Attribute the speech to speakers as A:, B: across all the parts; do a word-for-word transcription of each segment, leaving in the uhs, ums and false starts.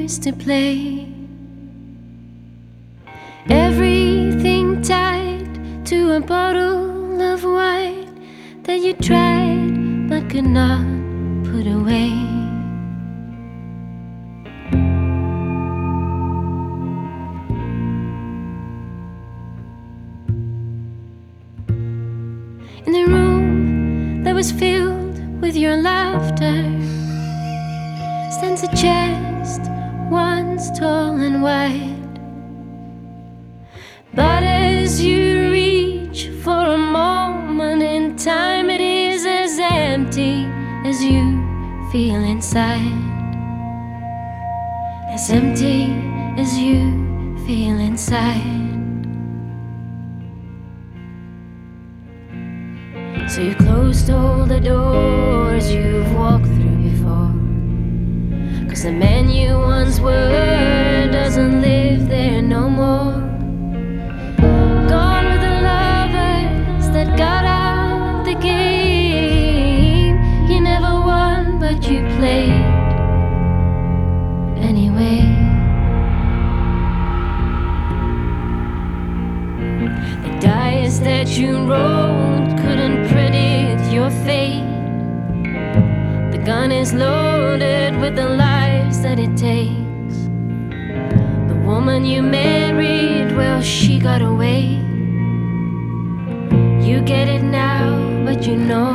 A: toys to play. Everything tied to a bottle of wine that you tried but could not put away. In the room that was filled with your laughter stands a chest once tall and wide. But as you reach for a moment in time, it is as empty as you feel inside. As empty as you feel inside. So you closed all the doors you've walked through before, 'cause the man you once were doesn't live there no more. Gone with the lovers that got out the game. You never won, but you played anyway. The dice that you rolled couldn't predict your fate. The gun is loaded with the lives that it takes. The woman you married, well, she got away. You get it now, but you know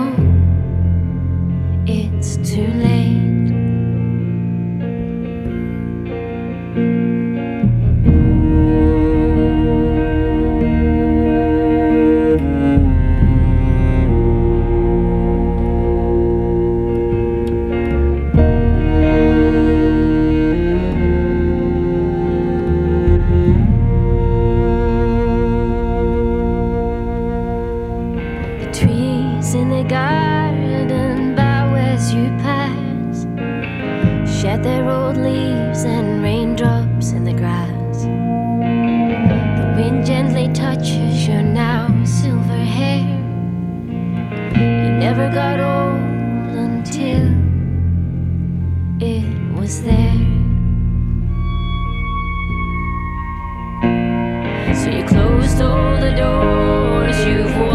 A: it's too late. Trees in the garden bow as you pass, shed their old leaves and raindrops in the grass. The wind gently touches your now silver hair. You never got old until it was there. So you closed all the doors you've